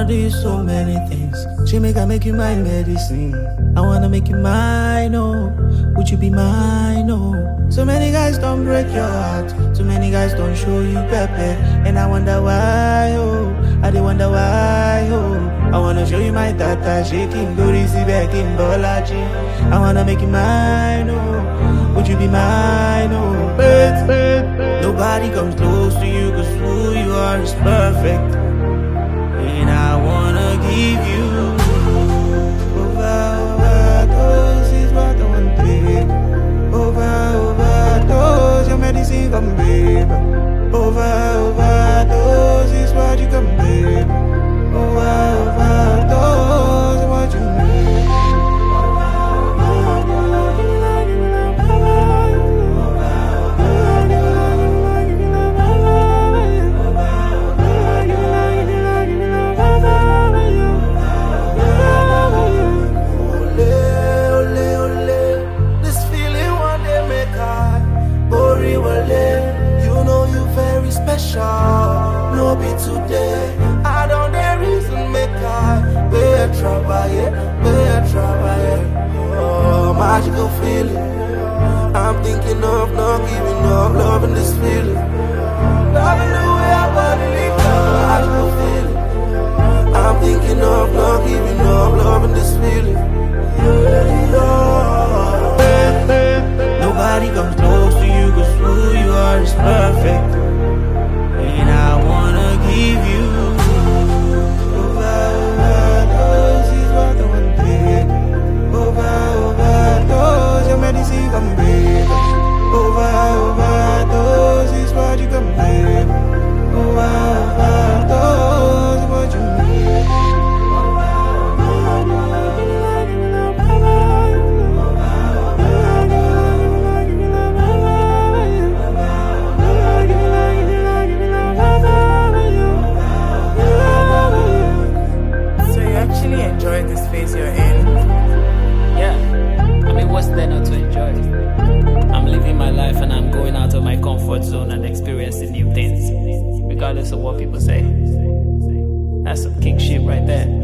do you so many things. She make you my medicine. I wanna make you mine, oh. Would you be mine, oh? So many guys don't break your heart. So many guys don't show you pepper. And I wonder why, oh. I do wonder why, oh. I wanna show you my tata shaking, booty, see back in Bolaji. I wanna make you mine, oh. Would you be mine, oh? Nobody comes close to you, cause who you are is perfect. And I wanna give you overdose is what I want, babe. Overdose, your medicine come, babe. Overdose is what you come, babe. Overdose is what you need. No be today, I don't there reason make I travailler. Oh, magical feeling. I'm thinking of not giving up, loving this feeling. Loving the way I body live, magical feeling. I'm thinking of not giving up, loving this feeling. Nobody comes close to you, cause who you are is perfect. And I wanna give you overdose is what I want, babe. Overdose, your medicine come, babe. Overdose is what you come, babe. Overdose is what you need. Enjoy this phase you're in. Yeah, I mean, what's there not to enjoy? I'm living my life and I'm going out of my comfort zone and experiencing new things, regardless of what people say. That's some king shit right there.